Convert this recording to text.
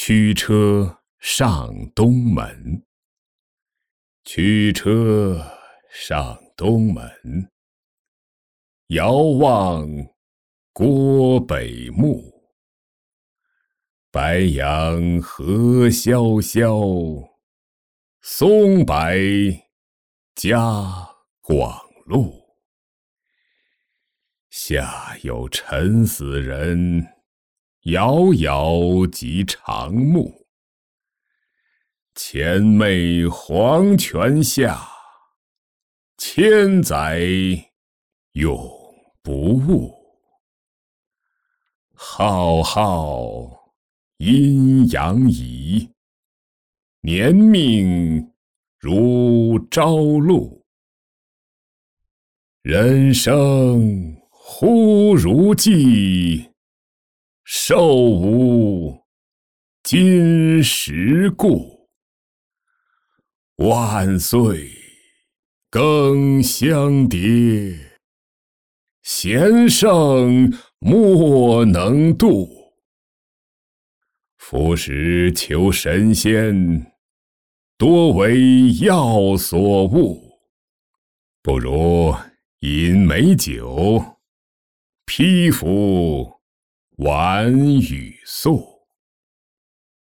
驱车上东门。驱车上东门，遥望郭北墓。白杨何萧萧，松柏夹广路。下有沉死人，遥遥及长暮。前媚黄泉下，千载永不误。浩浩阴阳仪，年命如朝露。人生忽如寄，寿无今时故。万岁更相迭，贤圣莫能度。夫时求神仙，多为药所误。不如饮美酒，披服晚雨宿。